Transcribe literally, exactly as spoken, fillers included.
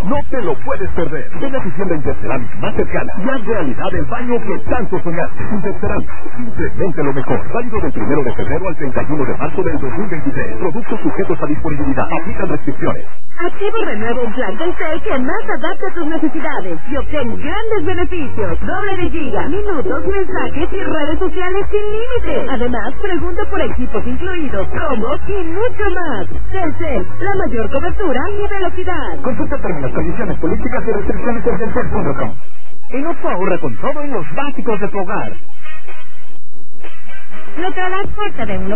No te lo puedes perder. Ven a tu tienda Interceramic más cercana y haz realidad el baño que tanto soñaste. Interceramic, simplemente lo mejor. Válido del primero de febrero al treinta y uno de marzo del dos mil veintitrés. Productos sujetos a disponibilidad. Aplican restricciones. Activo renueva un plan Telcel que más adapta a tus necesidades y obtén grandes beneficios. Doble de giga, minutos, mensajes y redes sociales sin límite. Además, pregunta por equipos incluidos, combos y mucho más. Telcel, la mayor cobertura y velocidad. Consulta términos, condiciones, políticas y restricciones en telcel punto com. En Oxxo ahorra con todo en los básicos de tu hogar. Lo traerás fuerte de uno.